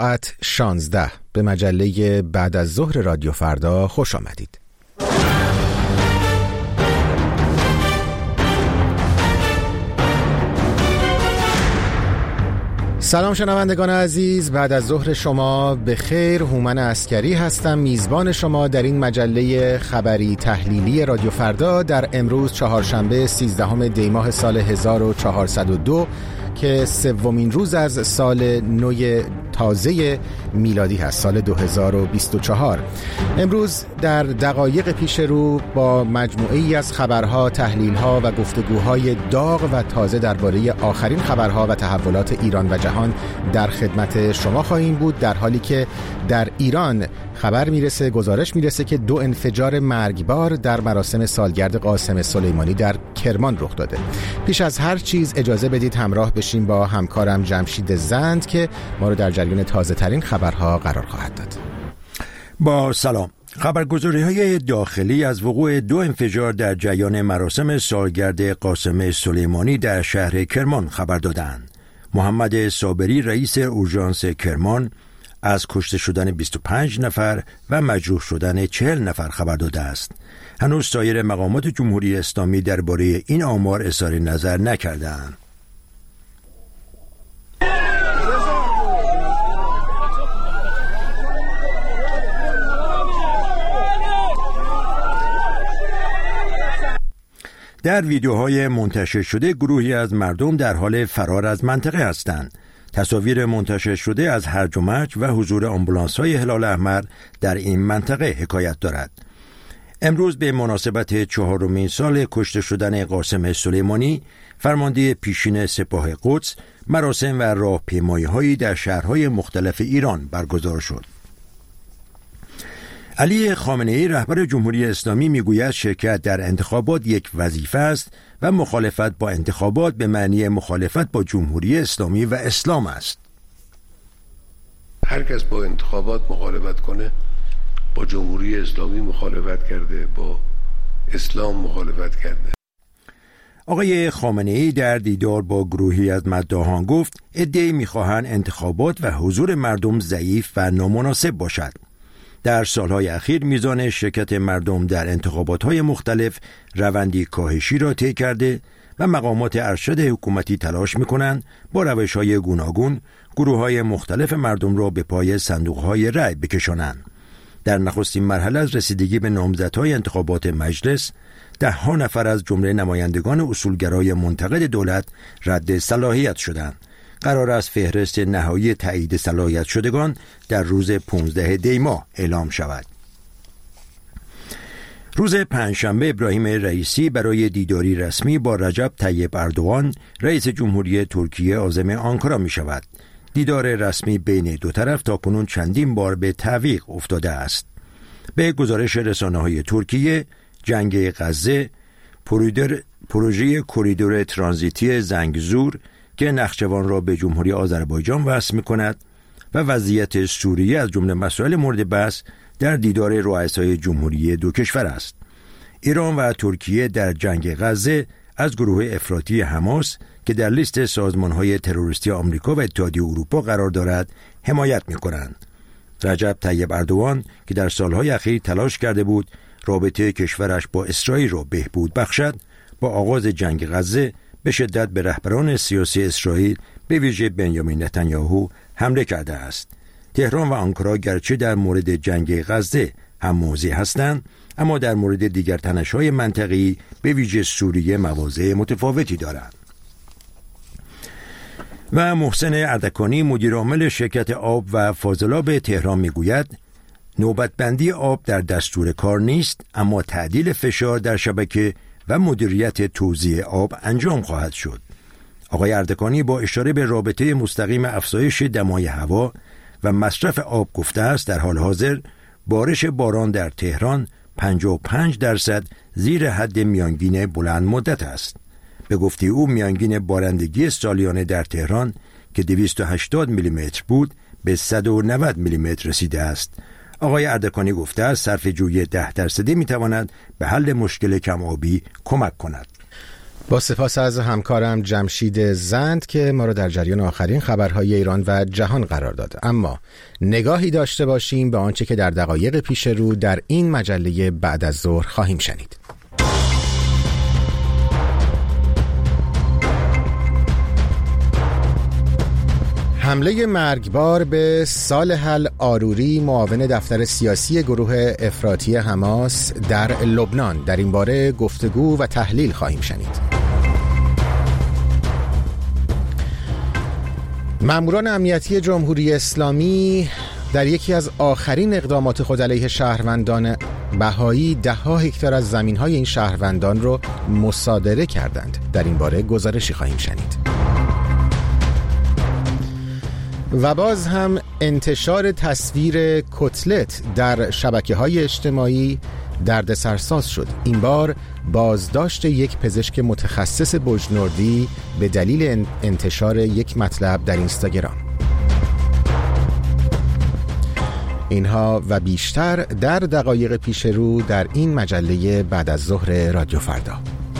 ساعت 16 به مجله بعد از ظهر رادیو فردا خوش آمدید. سلام شنوندگان عزیز، بعد از ظهر شما به خیر. هومن عسکری هستم، میزبان شما در این مجله خبری تحلیلی رادیو فردا در امروز چهارشنبه 13 دی ماه سال 1402 که سومین روز از سال نو تازه میلادی هست، سال 2024. امروز در دقایق پیش رو با مجموعه‌ای از خبرها، تحلیل‌ها و گفتگوهای داغ و تازه درباره آخرین خبرها و تحولات ایران و جهان در خدمت شما خواهیم بود، در حالی که در ایران خبر میرسه، گزارش میرسه که 2 انفجار مرگبار در مراسم سالگرد قاسم سلیمانی در کرمان رخ داده. پیش از هر چیز اجازه بدید همراه بشیم با همکارم جمشید زند که ما رو در جریان تازه ترین خبرها قرار خواهد داد. با سلام. خبرگزاری‌های داخلی از وقوع 2 انفجار در جریان مراسم سالگرد قاسم سلیمانی در شهر کرمان خبر دادند. محمد صابری رئیس اورژانس کرمان از کشته شدن 25 نفر و مجروح شدن 40 نفر خبر داده است. هنوز سایر مقامات جمهوری اسلامی درباره این آمار اظهار نظر نکردند. در ویدیوهای منتشر شده گروهی از مردم در حال فرار از منطقه هستند. تصاویر منتشر شده از هرج و مرج و حضور آمبولانس‌های هلال احمر در این منطقه حکایت دارد. امروز به مناسبت 4مین سال کشته شدن قاسم سلیمانی، فرمانده پیشین سپاه قدس مراسم و راهپیمایی‌هایی در شهرهای مختلف ایران برگزار شد. علی خامنه‌ای رهبر جمهوری اسلامی میگوید شرکت در انتخابات یک وظیفه است و مخالفت با انتخابات به معنی مخالفت با جمهوری اسلامی و اسلام است. هر کس با انتخابات مخالفت کنه با جمهوری اسلامی مخالفت کرده، با اسلام مخالفت کرده. آقای خامنه‌ای در دیدار با گروهی از مداحان گفت عده‌ای می‌خواهند انتخابات و حضور مردم ضعیف و نامناسب باشد. در سالهای اخیر میزان شرکت مردم در انتخابات‌های مختلف روندی کاهشی را طی کرده و مقامات ارشد حکومتی تلاش می‌کنند با روش‌های گوناگون گروه‌های مختلف مردم را به پای صندوق‌های رأی بکشانند. در نخستین مرحله از رسیدگی به نامزدهای انتخابات مجلس، 10 نفر از جمله نمایندگان اصولگرای منتقد دولت رد صلاحیت شدند. قرار است فهرست نهایی تایید صلاحیت شدگان در روز 15 دی ماه اعلام شود. روز پنجشنبه ابراهیم رئیسی برای دیداری رسمی با رجب طیب اردوغان رئیس جمهوری ترکیه عازم آنکارا می شود. دیدار رسمی بین دو طرف تاکنون چندین بار به تعویق افتاده است. به گزارش رسانه‌های ترکیه، جنگ غزه، پروژه کریدور ترانزیتی زنگزور که نخچوان را به جمهوری آذربایجان وصل می‌کند و وضعیت سوریه از جمله مسائل مورد بحث در دیدار رؤسای جمهوری دو کشور است. ایران و ترکیه در جنگ غزه از گروه افراطی حماس که در لیست سازمان‌های تروریستی آمریکا و اتحادیه اروپا قرار دارد حمایت می‌کنند. رجب طیب اردوغان که در سالهای اخیر تلاش کرده بود رابطه کشورش با اسرائیل را بهبود بخشد، با آغاز جنگ غزه به شدت به رهبران سیاسی اسرائیل به ویژه بنیامین نتانیاهو حمله کرده است. تهران و آنکارا گرچه در مورد جنگ غزه هم موضع هستند، اما در مورد دیگر تنش‌های منطقه‌ای به ویژه سوریه مواضع متفاوتی دارند. و محسن اردکانی مدیر عامل شرکت آب و فاضلاب تهران میگوید نوبتبندی آب در دستور کار نیست، اما تعدیل فشار در شبکه و مدیریت توزیع آب انجام خواهد شد. آقای اردکانی با اشاره به رابطه مستقیم افزایش دمای هوا و مصرف آب گفته است در حال حاضر بارش باران در تهران 55% زیر حد میانگین بلند مدت است. به گفته او میانگین بارندگی سالیانه در تهران که 280 میلیمتر بود به 190 میلیمتر رسیده است. آقای اردکانی گفته است صرفه‌جویی 10% میتواند به حل مشکل کم آبی کمک کند. با سپاس از همکارم جمشید زند که ما را در جریان آخرین خبرهای ایران و جهان قرار داد. اما نگاهی داشته باشیم به آنچه که در دقایق پیش رو در این مجله بعد از ظهر خواهیم شنید. حمله مرگبار به صالح العاروری معاون دفتر سیاسی گروه افراطی حماس در لبنان. در این باره گفتگو و تحلیل خواهیم شنید. ماموران امنیتی جمهوری اسلامی در یکی از آخرین اقدامات خود علیه شهروندان بهایی 10 هکتار از زمین‌های این شهروندان را مصادره کردند. در این باره گزارشی خواهیم شنید. و باز هم انتشار تصویر کتلت در شبکه‌های اجتماعی دردسرساز شد. این بار بازداشت یک پزشک متخصص بوجنوردی به دلیل انتشار یک مطلب در اینستاگرام. اینها و بیشتر در دقایق پیش رو در این مجله بعد از ظهر رادیو فردا.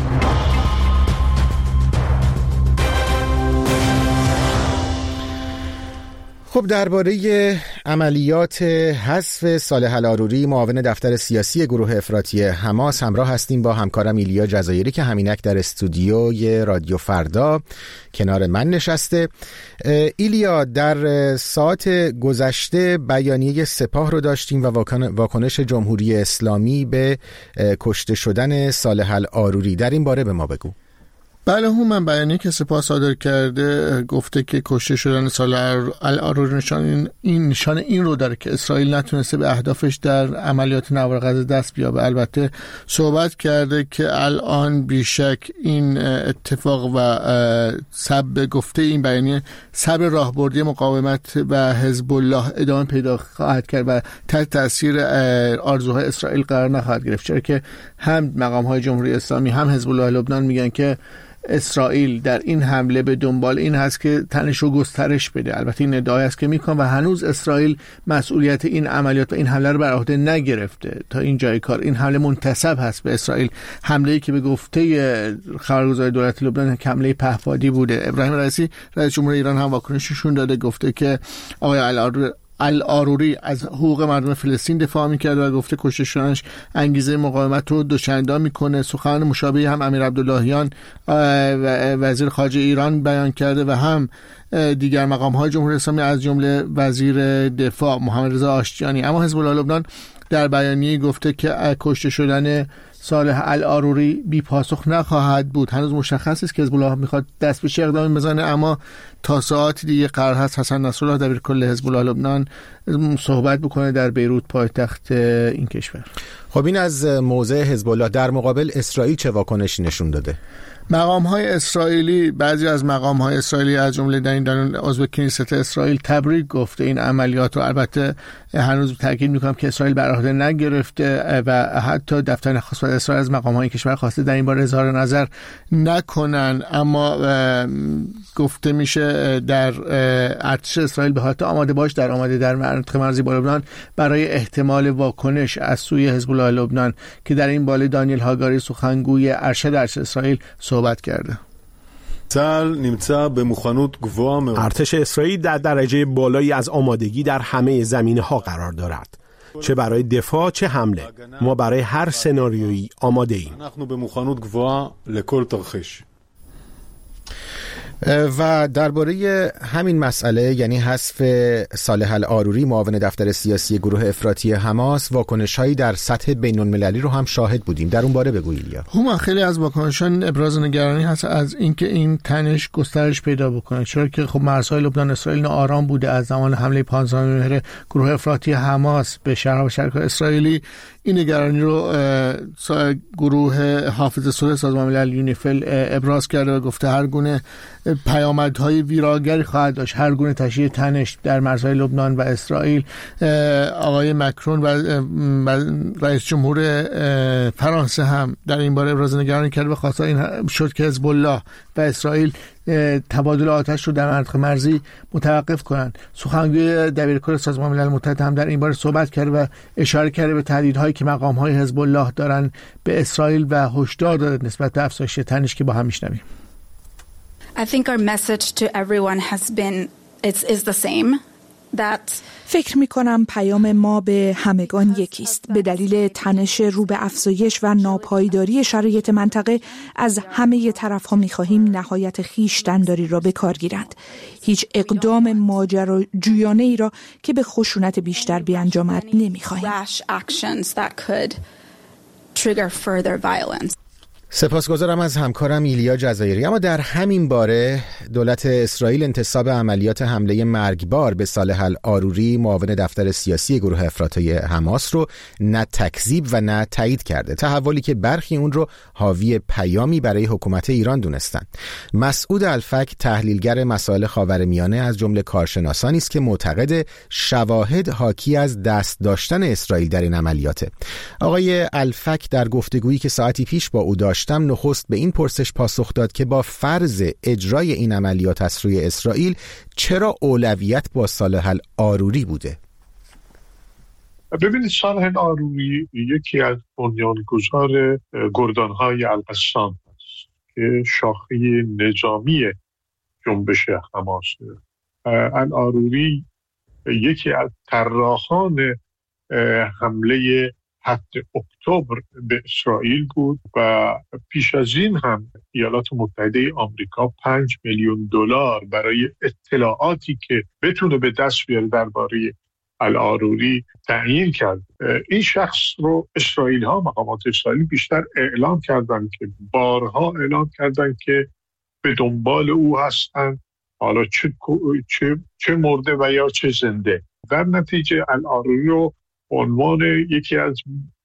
خب درباره عملیات حذف صالح العاروری معاون دفتر سیاسی گروه افراطی حماس همراه هستیم با همکارم ایلیا جزایری که همینک در استودیوی رادیو فردا کنار من نشسته. ایلیا، در ساعت گذشته بیانیه سپاه رو داشتیم و واکنش جمهوری اسلامی به کشته شدن صالح العاروری. در این باره به ما بگو. بله، من بیانیه که سپاه صادر کرده گفته که کشته شدن صالح العاروری نشان این رو داره که اسرائیل نتونسته به اهدافش در عملیات نوار غزه دست بیابه. البته صحبت کرده که الان بیشک این اتفاق و سبب گفته این بیانیه سبب راهبردی مقاومت و حزب الله ادامه پیدا خواهد کرد و تحت تاثیر آرزوهای اسرائیل قرار نخواهد گرفت، چرا که هم مقام‌های جمهوری اسلامی هم حزب الله لبنان میگن که اسرائیل در این حمله به دنبال این هست که تنش رو گسترش بده. البته این ادعای است که میکنه و هنوز اسرائیل مسئولیت این عملیات و این حمله رو بر عهده نگرفته. تا این جای کار این حمله منتسب هست به اسرائیل، حمله‌ای که به گفته خبرگزاری دولت لبنان حمله پهپادی بوده. ابراهیم رئیسی رئیس جمهور ایران هم واکنششون داده، گفته که آقای العاروری از حقوق مردم فلسطین دفاع می‌کرد و گفته کشته شدنش انگیزه مقاومت رو دوچندان می‌کنه. سخن مشابهی هم امیر عبداللهیان وزیر خارجه ایران بیان کرده و هم دیگر مقام‌های جمهوری اسلامی از جمله وزیر دفاع محمد رضا آشتیانی. اما حزب الله لبنان در بیانیه گفته که کشته شدن صالح العاروری بی پاسخ نخواهد بود. هنوز مشخص است که حزب الله میخواد دست به چه اقدامی بزنه، اما تا ساعت دیگه قرار هست حسن نصرالله دبیرکل حزب الله لبنان صحبت بکنه در بیروت پایتخت این کشور. خب این از موضع حزب الله. در مقابل اسرائیل چه واکنشی نشون داده؟ مقام‌های اسرائیلی، بعضی از مقام‌های اسرائیلی از جمله در این عضو کنیست اسرائیل تبریک گفته این عملیات رو. البته هنوز تاکید می‌کنم که اسرائیل بر عهده نگرفته و حتی دفتر نخست وزیر اسرائیل از مقام‌های کشور خواسته در این باره اظهار نظر نکنن، اما گفته میشه در ارتش اسرائیل به حالت آماده باش در آماده در منطقه مرزی با لبنان برای احتمال واکنش از سوی حزب الله لبنان که در این باره دانیل هاگاری سخنگوی ارشد ارتش اسرائیل صحبت کرده. ارتش اسرائیل در درجه بالایی از آمادگی در همه زمینه‌ها قرار دارد، چه برای دفاع چه حمله. ما برای هر سناریویی آماده ایم. و درباره همین مسئله یعنی حذف صالح العاروری معاون دفتر سیاسی گروه افراطی حماس واکنش‌هایی در سطح بین‌المللی رو هم شاهد بودیم. در اون باره بگو ایلیا. خیلی از واکنشان ابراز نگرانی هست از اینکه این تنش گسترش پیدا بکنه، چرا که خب مرزهای لبنان اسرائیل ناآرام بوده از زمان حمله 15 مهر گروه افراطی حماس به شهرها و شهرهای اسرائیلی. این نگرانی رو گروه حافظ صلح سازمان ملل یونیفیل ابراز کرده و گفته هر گونه پیامدهای ویراگری خواهد داشت، هر گونه تشدید تنش در مرزهای لبنان و اسرائیل. آقای مکرون و رئیس جمهور فرانسه هم در این باره ابراز نگرانی کرد و خواسته این شد که حزب الله و اسرائیل تبادل آتش رو در منطقه مرزی متوقف کنند. سخنگوی دبیرکل سازمان ملل متحد هم در این باره صحبت کرده و اشاره کرده به تهدیدهایی که مقام‌های حزب الله دارن به اسرائیل و هشدار داده نسبت به افزایش تنش که با هم میشنویم. I think our message to everyone has been is the same. فکر می کنم پیام ما به همگان یکیست. به دلیل تنش رو به افزایش و ناپایداری شرایط منطقه از همه طرف‌ها می خواهیم نهایت خویشتن‌داری را به کار گیرند. هیچ اقدام ماجراجویانه ای را که به خشونت بیشتر بیانجامد نمی خواهیم. سپاسگزارم از همکارم ایلیا جزایری. اما در همین باره دولت اسرائیل انتصاب عملیات حمله مرگبار به صالح العاروری معاون دفتر سیاسی گروه افراطی حماس رو نه تکذیب و نه تایید کرده، تحولی که برخی اون رو حاوی پیامی برای حکومت ایران دونستند. مسعود الفک تحلیلگر مسائل خاورمیانه از جمله کارشناسانی است که معتقد شواهد حاکی از دست داشتن اسرائیل در این عملیاته. آقای الفک در گفتگویی که ساعتی پیش با او داشتم نخست به این پرسش پاسخ داد که با فرض اجرای این عملیات از سوی اسرائیل چرا اولویت با صالح العاروری بوده؟ ببینید، صالح العاروری یکی از بنیانگذار گردانهای القسام است که شاخه نظامی جنبش حماس. العاروری یکی از طراحان حمله 7 اکتبر به اسرائیل بود و پیش از این هم ایالات متحده آمریکا 5 میلیون دلار برای اطلاعاتی که بتونه به دست بیاره درباره العاروری تعیین کرد. این شخص رو اسرائیل ها، مقامات اسرائیلی بیشتر اعلام کردن که بارها اعلام کردن که به دنبال او هستن، حالا چه مرده و یا چه زنده. در نتیجه العاروری رو عنوان یکی از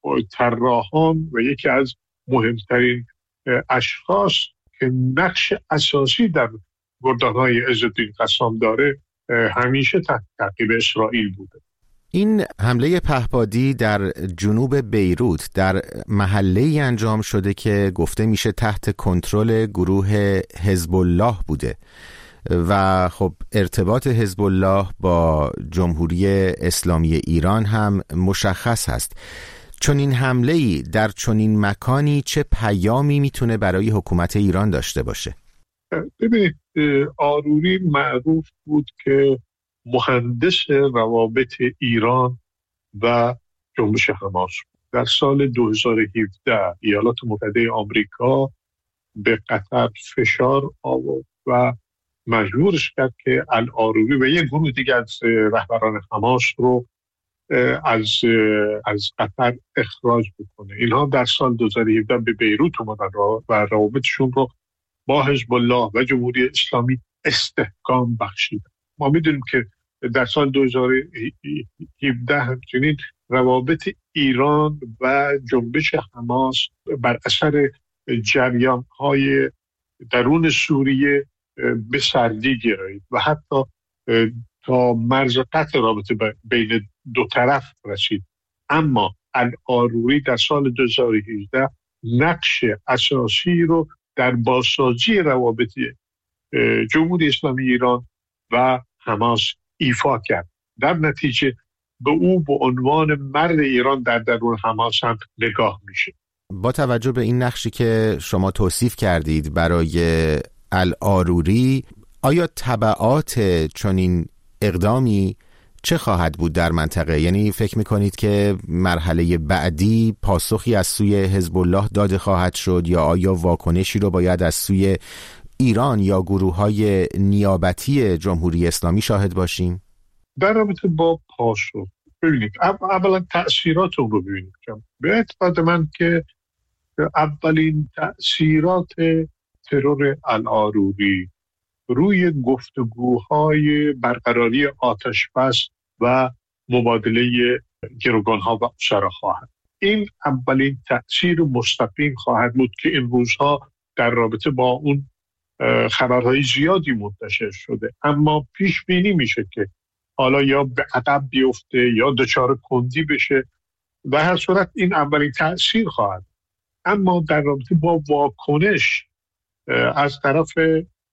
طراحان و یکی از مهمترین اشخاص که نقش اساسی در گردانهای عزالدین قسام داره همیشه تحت تعقیب اسرائیل بوده. این حمله پهپادی در جنوب بیروت در محله‌ای انجام شده که گفته میشه تحت کنترل گروه حزب الله بوده و خب ارتباط حزب الله با جمهوری اسلامی ایران هم مشخص هست. چون این حمله‌ای در چنین مکانی چه پیامی میتونه برای حکومت ایران داشته باشه؟ ببینید، عاروری معروف بود که مهندس روابط ایران و جنبش حماس. در سال 2017 ایالات متحده آمریکا به قطر فشار آورد و مجبورش کرد که العاروری و یک گروه دیگه از رهبران حماس رو از قطر اخراج بکنه. اینها در سال 2017 به بیروت اومدن و روابطشون رو با حزب الله و جمهوری اسلامی استحکام بخشیدن. ما میدونیم که در سال 2017 همچنین روابط ایران و جنبش حماس بر اثر جریان‌های درون سوریه به سردی گرایید و حتی تا مرز قطع رابطه بین دو طرف رسید. اما العاروری در سال 2018 نقش اساسی رو در بازسازی روابط جمهوری اسلامی ایران و حماس ایفا کرد. در نتیجه به او به عنوان مرد ایران در درون حماس هم نگاه میشه. با توجه به این نقشی که شما توصیف کردید برای العاروری، آیا تبعات چنین اقدامی چه خواهد بود در منطقه؟ یعنی فکر میکنید که مرحله بعدی پاسخی از سوی حزب الله داده خواهد شد یا آیا واکنشی رو باید از سوی ایران یا گروه‌های نیابتی جمهوری اسلامی شاهد باشیم؟ در رابطه با پاسخ ببینید، اولا تأثیرات رو ببینید. به اعتقاد من که اولین تأثیرات ترور العاروری روی گفتگوهای برقراری آتشبس و مبادله گروگانها و اسرا خواهد. این اولین تأثیر مستقیم خواهد بود که این روزها در رابطه با اون خبرهای زیادی منتشر شده، اما پیش بینی میشه که حالا یا به عقب بیفته یا دچار کندی بشه. در هر صورت این اولین تأثیر خواهد. اما در رابطه با واکنش از طرف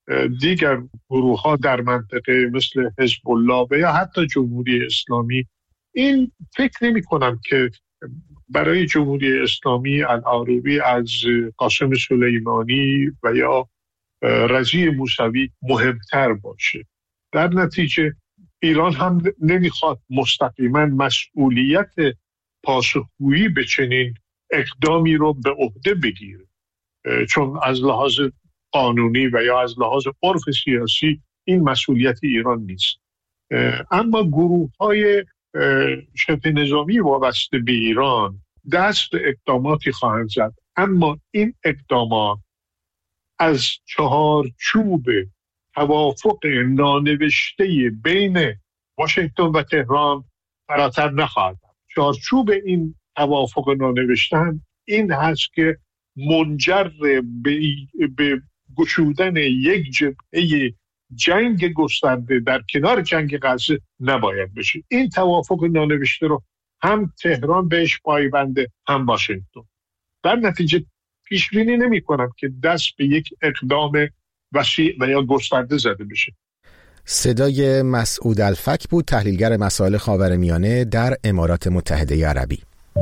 دیگر گروه‌ها در منطقه مثل حزب الله و یا حتی جمهوری اسلامی، این فکر نمی‌کنم که برای جمهوری اسلامی العروبی از قاسم سلیمانی و یا رضی موسوی مهمتر باشه. در نتیجه ایران هم نمیخواد مستقیما مسئولیت پاسخگویی به چنین اقدامی رو به عهده بگیره، چون از لحاظ قانونی و یا از لحاظ عرف سیاسی این مسئولیت ایران نیست. اما گروه‌های شبه نظامی وابسته به ایران دست به اقداماتی خواهند زد، اما این اقدامات از چهارچوب توافق نانوشته بین واشنگتن و تهران فراتر نخواهد. چهارچوب این توافق نانوشته این هست که منجر به گشودن یک جبهه جنگ گسترده در کنار جنگ غزه نباید بشه. این توافق نانوشته رو هم تهران بهش پایبنده هم واشنگتن. در نتیجه پیش بینی نمی‌کنم که دست به یک اقدام وسیع و یا گسترده زده بشه. صدای مسعود الفک بود، تحلیلگر مسائل خاورمیانه در امارات متحده عربی.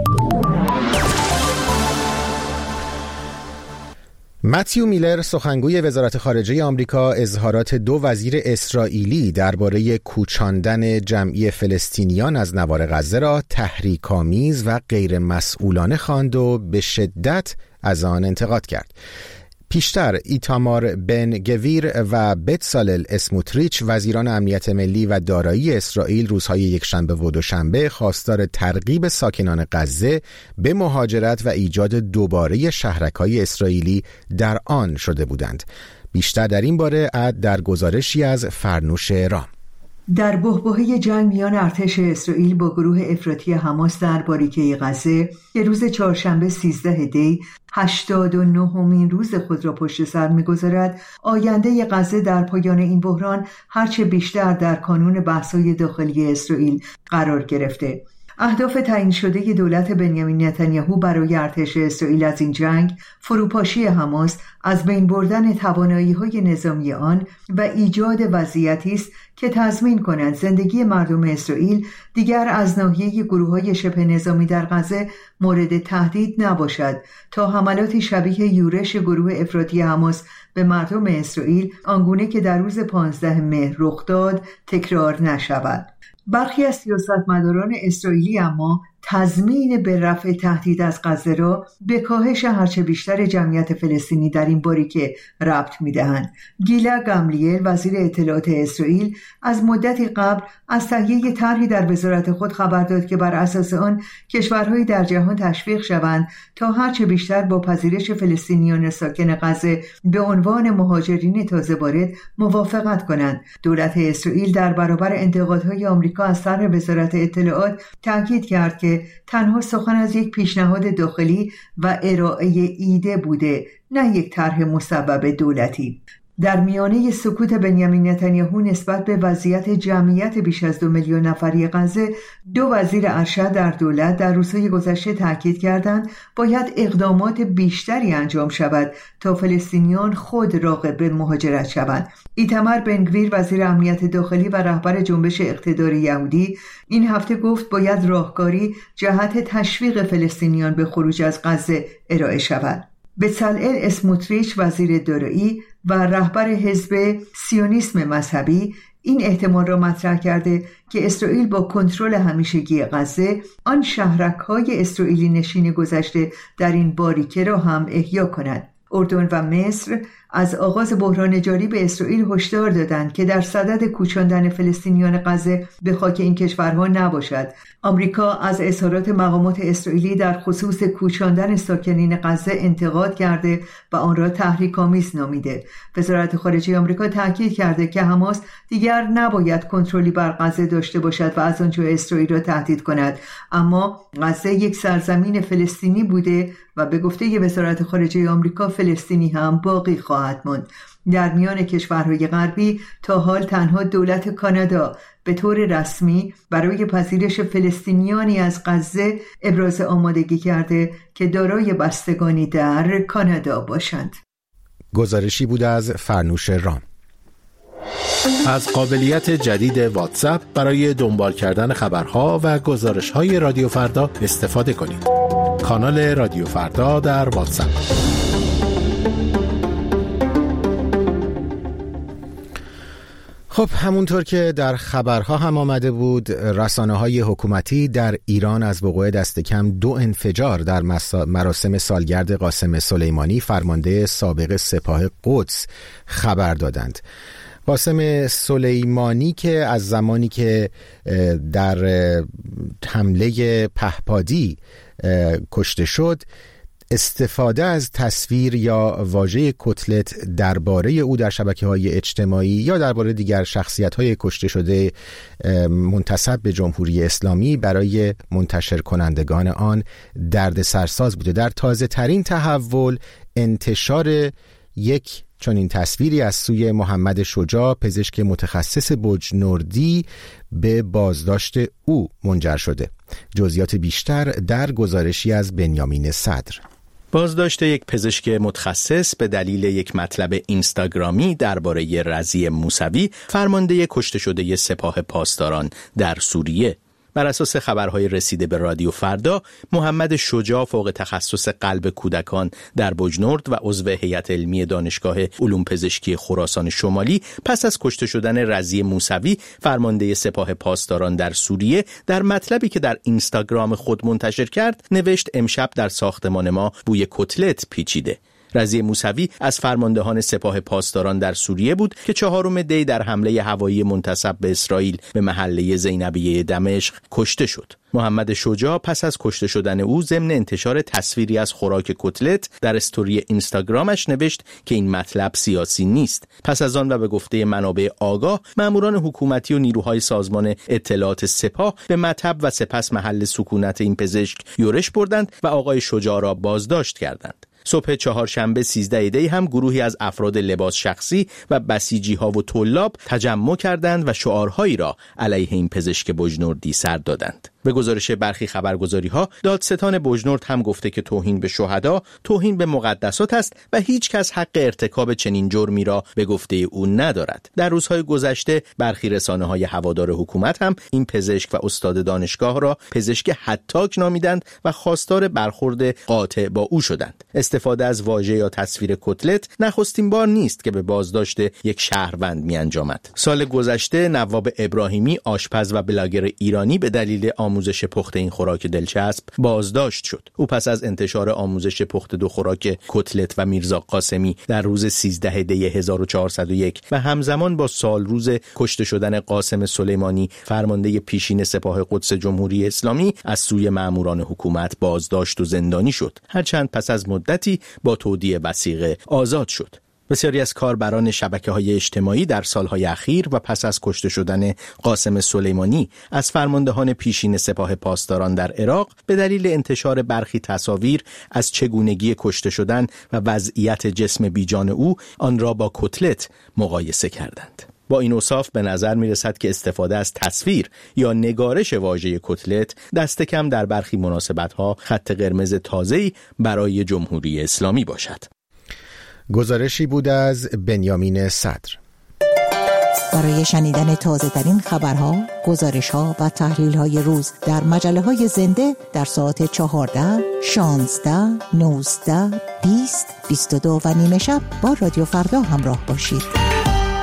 متیو میلر سخنگوی وزارت خارجه آمریکا اظهارات دو وزیر اسرائیلی درباره کوچاندن جمعی فلسطینیان از نوار غزه را تحریک‌آمیز و غیر مسئولانه خواند و به شدت از آن انتقاد کرد. پیشتر ایتامار بن گویر و بتسالل اسموتریچ وزیران امنیت ملی و دارایی اسرائیل روزهای یکشنبه و دوشنبه خواستار ترغیب ساکنان غزه به مهاجرت و ایجاد دوباره شهرک‌های اسرائیلی در آن شده بودند. بیشتر در این باره در گزارشی از فرنوش رام. در بحبوحه جنگ میان ارتش اسرائیل با گروه افراطی حماس در باریکه غزه که روز چهارشنبه 13 دی 89مین روز خود را پشت سر می‌گذارد، آینده غزه در پایان این بحران هرچه بیشتر در کانون بحث‌های داخلی اسرائیل قرار گرفته. اهداف تعیین شده دولت بنیامین نتانیاهو برای ارتش اسرائیل از این جنگ فروپاشی حماس، از بین بردن توانایی‌های نظامی آن و ایجاد وضعیتی است که تضمین کنند زندگی مردم اسرائیل دیگر از ناحیه گروه‌های شبه نظامی در غزه مورد تهدید نباشد تا حملاتی شبیه یورش گروه افراطی حماس به مردم اسرائیل آنگونه که در روز 15 مهر رخ داد تکرار نشود. برخی از سیاستمداران اسرائیلی اما تضمین به رفع تهدید از غزه را به کاهش هرچه بیشتر جمعیت فلسطینی در این باریکه ربط می‌دهند. گیلا گاملیل وزیر اطلاعات اسرائیل از مدتی قبل از تهیه طرحی در وزارت خود خبر داد که بر اساس آن کشورهای در جهان تشویق شوند تا هرچه بیشتر با پذیرش فلسطینیان ساکن غزه به عنوان مهاجرین تازه وارد موافقت کنند. دولت اسرائیل در برابر انتقادهای آمریکا از طرح وزارت اطلاعات تاکید کرد که تنها سخن از یک پیشنهاد داخلی و ارائه ایده بوده، نه یک طرح مصوب دولتی. در میانه سکوت بنیامین نتانیاهو نسبت به وضعیت جمعیت بیش از 2 میلیون نفری غزه، دو وزیر ارشد در دولت در روزهای گذشته تاکید کردند باید اقدامات بیشتری انجام شود تا فلسطینیان خود راغب به مهاجرت شوند. ایتامار بن گویر وزیر امنیت داخلی و رهبر جنبش اقتدار یهودی این هفته گفت باید راهکاری جهت تشویق فلسطینیان به خروج از غزه ارائه شود. بتسالل اسموتریچ وزیر دارایی و رهبر حزب سیونیسم مذهبی این احتمال را مطرح کرده که اسرائیل با کنترل همیشگی غزه آن شهرک‌های اسرائیلی نشین گذشته در این باریکه را هم احیا کند. اردن و مصر از آغاز بحران جاری به اسرائیل هشدار دادند که در صدد کوچاندن فلسطینیان غزه به خاک این کشورها نباشد. آمریکا از اظهارات مقامات اسرائیلی در خصوص کوچاندن ساکنین غزه انتقاد کرده و آن را تحریک‌آمیز نامیده. وزارت خارجه آمریکا تاکید کرده که حماس دیگر نباید کنترلی بر غزه داشته باشد و از آنجا اسرائیل را تهدید کند، اما غزه یک سرزمین فلسطینی بوده و به گفته وزارت خارجه آمریکا فلسطینی هم باقی خواهد ماند. در میان کشورهای غربی تا حال تنها دولت کانادا به طور رسمی برای پذیرش فلسطینیانی از غزه ابراز آمادگی کرده که دارای بستگانی در کانادا باشند. گزارشی بود از فرنوش رام. از قابلیت جدید واتساپ برای دنبال کردن خبرها و گزارش‌های رادیو فردا استفاده کنید. کانال رادیو فردا در واتساپ. خب همونطور که در خبرها هم آمده بود، رسانه‌های حکومتی در ایران از وقوع دست کم 2 انفجار در مراسم سالگرد قاسم سلیمانی فرمانده سابق سپاه قدس خبر دادند. قاسم سلیمانی که از زمانی که در حمله پهپادی کشته شد، استفاده از تصویر یا واژه کتلت درباره او در شبکه‌های اجتماعی یا درباره دیگر شخصیت‌های کشته شده منتسب به جمهوری اسلامی برای منتشر کنندگان آن دردسرساز بوده. در تازه ترین تحول انتشار یک چنین تصویری از سوی محمد شجاع، پزشک متخصص بجنوردی، به بازداشت او منجر شده. جزئیات بیشتر در گزارشی از بنیامین صدر. بازداشت یک پزشک متخصص به دلیل یک مطلب اینستاگرامی درباره رضی موسوی، فرمانده کشته شده سپاه پاسداران در سوریه. بر اساس خبرهای رسیده به رادیو فردا، محمد شجاع فوق تخصص قلب کودکان در بجنورد و عضو هیئت علمی دانشگاه علوم پزشکی خراسان شمالی پس از کشته شدن رضی موسوی، فرمانده سپاه پاسداران در سوریه، در مطلبی که در اینستاگرام خود منتشر کرد نوشت: امشب در ساختمان ما بوی کتلت پیچیده. رضی موسوی از فرماندهان سپاه پاسداران در سوریه بود که 4 دی در حمله هوایی منتسب به اسرائیل به محله زینبیه دمشق کشته شد. محمد شجاع پس از کشته شدن او ضمن انتشار تصویری از خوراک کتلت در استوری اینستاگرامش نوشت که این مطلب سیاسی نیست. پس از آن و به گفته منابع آگاه، ماموران حکومتی و نیروهای سازمان اطلاعات سپاه به مطب و سپس محل سکونت این پزشک یورش بردند و آقای شجاع را بازداشت کردند. صبح چهارشنبه 13 دی هم گروهی از افراد لباس شخصی و بسیجی‌ها و طلاب تجمع کردند و شعارهایی را علیه این پزشک بجنوردی سر دادند. به گزارش برخی خبرگزاری‌ها، دادستان بجنورد هم گفته که توهین به شهدا توهین به مقدسات است و هیچ کس حق ارتکاب چنین جرمی را به گفته او ندارد. در روزهای گذشته برخی رسانه‌های هوادار حکومت هم این پزشک و استاد دانشگاه را پزشک هتاک نامیدند و خواستار برخورد قاطع با او شدند. استفاده از واژه یا تصویر کتلت نخستین بار نیست که به بازداشت یک شهروند می‌انجامد. سال گذشته نواب ابراهیمی، آشپز و بلاگر ایرانی، به دلیل آموزش پخت این خوراک دلچسب بازداشت شد. او پس از انتشار آموزش پخت 2 خوراک کتلت و میرزا قاسمی در روز 13 دی 1401 و همزمان با سال روز کشته شدن قاسم سلیمانی، فرمانده پیشین سپاه قدس جمهوری اسلامی، از سوی ماموران حکومت بازداشت و زندانی شد، هرچند پس از مدتی با تودیع وثیقه آزاد شد. بسیاری از کاربران شبکه‌های اجتماعی در سالهای اخیر و پس از کشته شدن قاسم سلیمانی از فرماندهان پیشین سپاه پاسداران در عراق به دلیل انتشار برخی تصاویر از چگونگی کشته شدن و وضعیت جسم بیجان او، آن را با کتلت مقایسه کردند. با این اوصاف به نظر می رسد که استفاده از تصویر یا نگارش واژه کتلت دست کم در برخی مناسبت‌ها خط قرمز تازه‌ای برای جمهوری اسلامی باشد. گزارشی بود از بنیامین صدر. برای شنیدن تازه‌ترین خبرها، گزارش‌ها و تحلیل‌های روز در مجله‌های زنده در ساعت 14، 16، 19، 20، 22 و نیمه شب با رادیو فردا همراه باشید.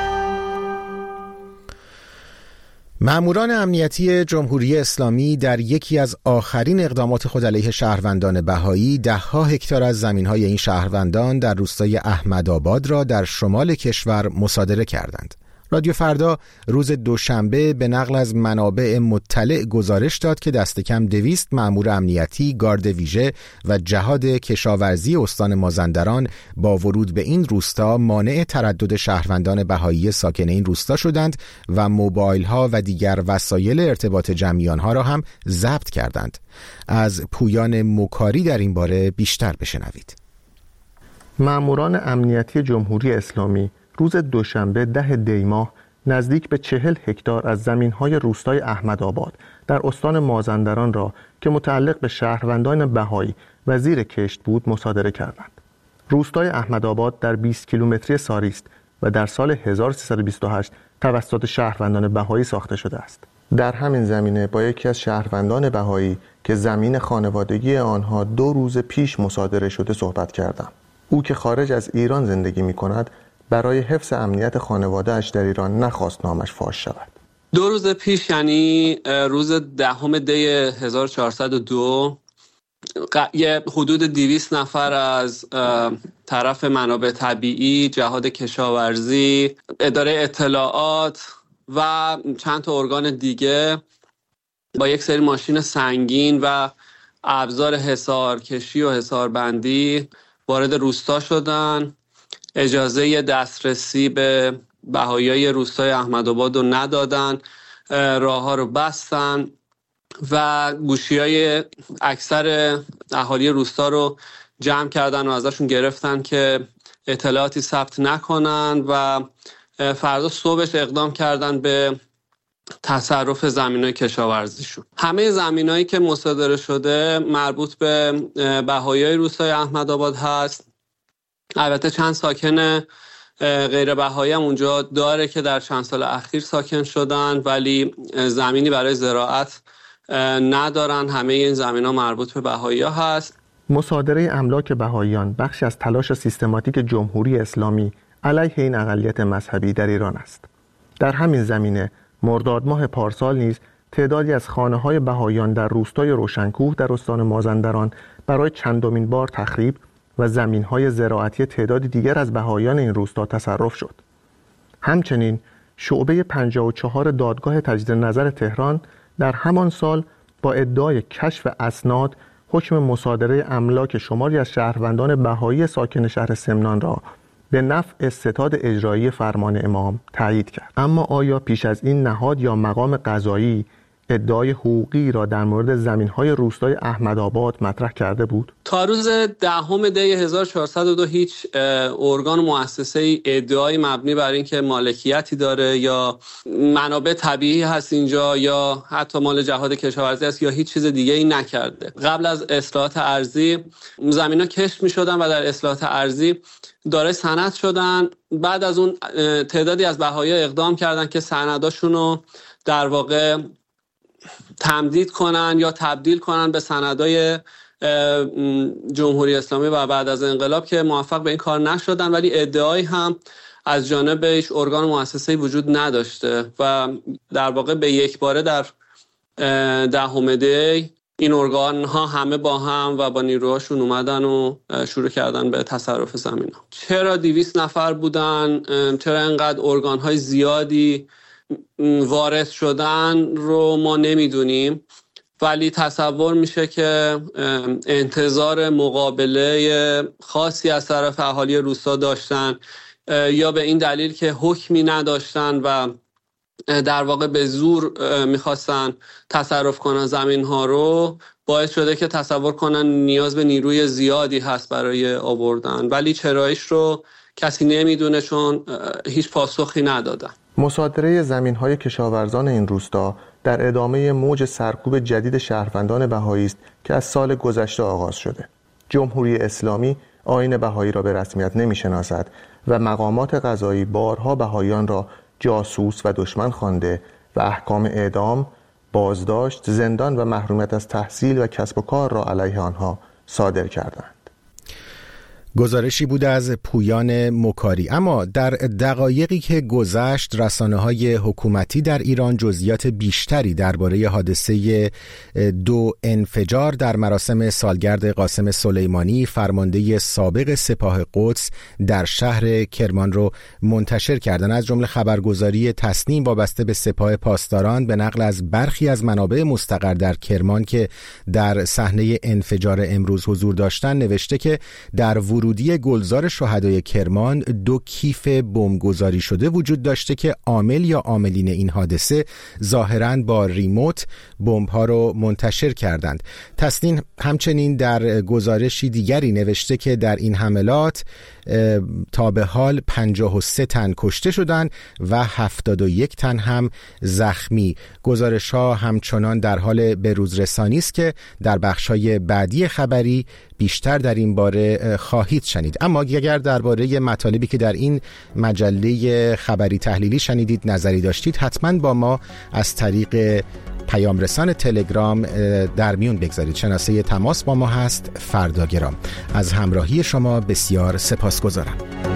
ماموران امنیتی جمهوری اسلامی در یکی از آخرین اقدامات خود علیه شهروندان بهایی 10 هکتار از زمین‌های این شهروندان در روستای احمدآباد را در شمال کشور مصادره کردند. رادیو فردا روز دوشنبه به نقل از منابع مطلع گزارش داد که دست کم 200 مأمور امنیتی، گارد ویژه و جهاد کشاورزی استان مازندران با ورود به این روستا مانع تردد شهروندان بهایی ساکن این روستا شدند و موبایل ها و دیگر وسایل ارتباط جمعیان ها را هم ضبط کردند. از پویان مکاری در این باره بیشتر بشنوید. مأموران امنیتی جمهوری اسلامی روز دوشنبه 10 دی ماه نزدیک به 40 هکتار از زمین‌های روستای احمدآباد در استان مازندران را که متعلق به شهروندان بهایی و زیر کشت بود مصادره کردند. روستای احمدآباد در 20 کیلومتری ساری است و در سال 1328 توسط شهروندان بهایی ساخته شده است. در همین زمینه با یکی از شهروندان بهایی که زمین خانوادگی آنها 2 روز پیش مصادره شده صحبت کردم. او که خارج از ایران زندگی می کند برای حفظ امنیت خانواده‌اش در ایران نخواست نامش فاش شود. 2 روز پیش، یعنی روز 10 دی 1402، یه حدود 200 نفر از طرف منابع طبیعی، جهاد کشاورزی، اداره اطلاعات و چند تا ارگان دیگه با یک سری ماشین سنگین و ابزار حصارکشی و حصاربندی وارد روستا شدن. اجازه دسترسی به بهاییای روستای احمدآباد رو ندادن، راه‌ها رو بستن و گوشی‌های اکثر اهالی روستا رو جمع کردن و ازشون گرفتن که اطلاعاتی ثبت نکنن و فردا صبحش اقدام کردن به تصرف زمینای کشاورزیشون. همه زمینایی که مصادره شده مربوط به بهاییای روستای احمدآباد هست. البته چند ساکن غیر بهایی هم اونجا داره که در چند سال اخیر ساکن شدن، ولی زمینی برای زراعت ندارن. همه این زمینا مربوط به بهایی‌ها هست. مصادره املاک بهاییان بخشی از تلاش سیستماتیک جمهوری اسلامی علیه این اقلیت مذهبی در ایران است. در همین زمینه مرداد ماه پارسال نیز تعدادی از خانه‌های بهاییان در روستای روشنکوه در استان مازندران برای چندمین بار تخریب و زمین‌های زراعتی تعدادی دیگر از بهاییان این روستا تصرف شد. همچنین شعبه 54 دادگاه تجدید نظر تهران در همان سال با ادعای کشف اسناد حکم مصادره املاک شماری از شهروندان بهایی ساکن شهر سمنان را به نفع ستاد اجرایی فرمان امام تایید کرد. اما آیا پیش از این نهاد یا مقام قضایی ادعای حقوقی را در مورد زمین‌های روستای احمدآباد مطرح کرده بود؟ تا روز 10 دی 1402 هیچ ارگان مؤسسه‌ای ادعای مبنی بر اینکه مالکیتی داره یا منابع طبیعی هست اینجا یا حتی مال جهاد کشاورزی است یا هیچ چیز دیگه ای نکرده. قبل از اصلاحات ارضی زمینا کشف می‌شدن و در اصلاحات ارضی داره سند شدن. بعد از اون تعدادی از بهایی‌ها اقدام کردن که سنداشون رو در واقع تمدید کنن یا تبدیل کنن به سندای جمهوری اسلامی و بعد از انقلاب که موفق به این کار نشدن، ولی ادعایی هم از جانب هیچ ارگان مؤسسه‌ای وجود نداشته و در واقع به یک باره در 10 دی این ارگان ها همه با هم و با نیروهاشون اومدن و شروع کردن به تصرف زمین ها. چرا 200 نفر بودن؟ چرا اینقدر ارگان های زیادی وارد شدن رو ما نمیدونیم، ولی تصور میشه که انتظار مقابله خاصی از طرف اهالی روستا داشتن یا به این دلیل که حکمی نداشتن و در واقع به زور میخواستن تصرف کنن زمین ها رو، باعث شده که تصور کنن نیاز به نیروی زیادی هست برای آوردن، ولی چرایش رو کسی نمیدونه چون هیچ پاسخی ندادن. مصادره زمین‌های کشاورزان این روستا در ادامه موج سرکوب جدید شهروندان بهایی است که از سال گذشته آغاز شده. جمهوری اسلامی آیین بهایی را به رسمیت نمی‌شناسد و مقامات قضایی بارها بهاییان را جاسوس و دشمن خوانده و احکام اعدام، بازداشت، زندان و محرومیت از تحصیل و کسب و کار را علیه آنها صادر کردند. گزارشی بود از پویان مکاری. اما در دقایقی که گذشت رسانه‌های حکومتی در ایران جزئیات بیشتری درباره حادثه 2 انفجار در مراسم سالگرد قاسم سلیمانی فرمانده سابق سپاه قدس در شهر کرمان رو منتشر کردند. از جمله خبرگزاری تسنیم وابسته به سپاه پاسداران به نقل از برخی از منابع مستقر در کرمان که در صحنه انفجار امروز حضور داشتن نوشته که در ورودی گلزار شهدای کرمان 2 کیف بمبگذاری شده وجود داشته که عامل یا عاملین این حادثه ظاهراً با ریموت بمب‌ها رو منتشر کردند. تسنیم همچنین در گزارشی دیگری نوشته که در این حملات تا به حال 53 تن کشته شدند و 71 تن هم زخمی. گزارش‌ها همچنان در حال بروزرسانی است که در بخش‌های بعدی خبری بیشتر در این باره خواهیم خواهید شنید. اما اگر درباره مطالبی که در این مجله خبری تحلیلی شنیدید نظری داشتید، حتما با ما از طریق پیام رسان تلگرام در میون بگذارید. شناسه تماس با ما هست فرداگرام. از همراهی شما بسیار سپاسگزارم.